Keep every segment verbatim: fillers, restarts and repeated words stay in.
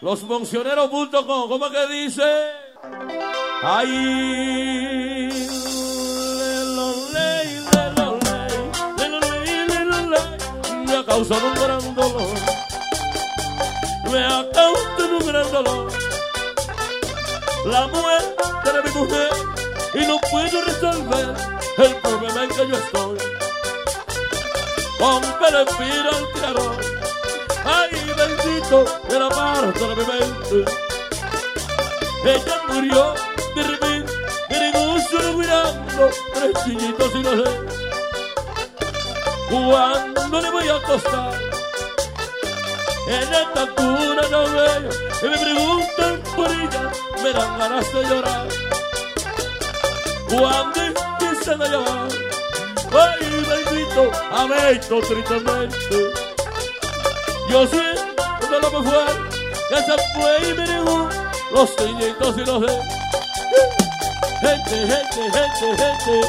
los moncioneros punto com, ¿cómo es que dice? Ay, lelo, ley, lelo, ley, lelo, ley, lelo, ley, me ha causado un gran dolor, me ha causado un gran dolor, la muerte de mi mujer, y no puedo resolver el problema en que yo estoy. Hombre, le pido al creador, ay, bendito de la parte de mi mente. Ella murió de repente, de negocio mirando tres chiñitos y no sé cuándo le voy a acostar en esta cuna tan bella. Y me preguntan por ella, me dan ganas de llorar. Cuando empiezan a llamar, ay, bendito, amito tristemente. Yo siento de lo que fue, que se fue y me negó los niñitos y los de gente, gente, gente, gente.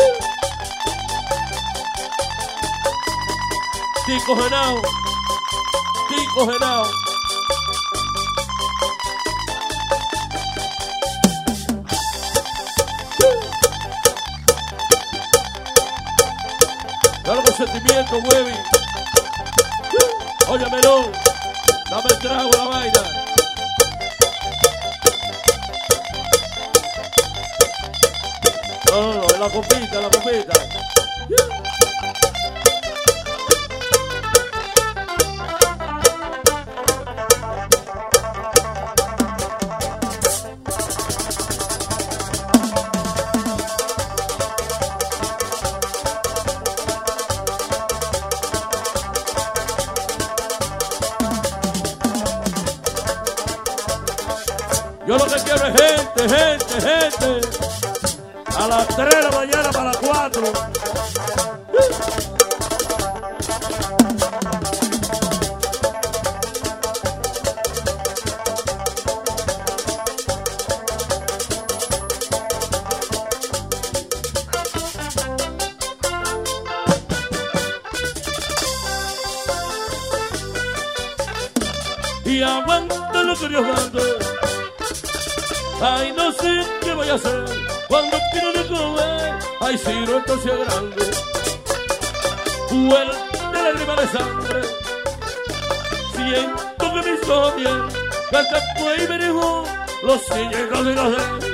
Tico Genao, Tico Genao. Dale con sentimiento, Webby. Oye, Melón, dame el trago a la vaina. No, no, no, en la copita, en la copita. Yo lo que quiero es gente, gente, gente. A las tres de la mañana para las cuatro. Y aguanta lo que Dios manda. Ay, no sé qué voy a hacer cuando quiero de comer. Ay, si no esto sea grande, fuerte la rima de sangre. Siento que mi historia canta fue y me dejó los ciegos y los de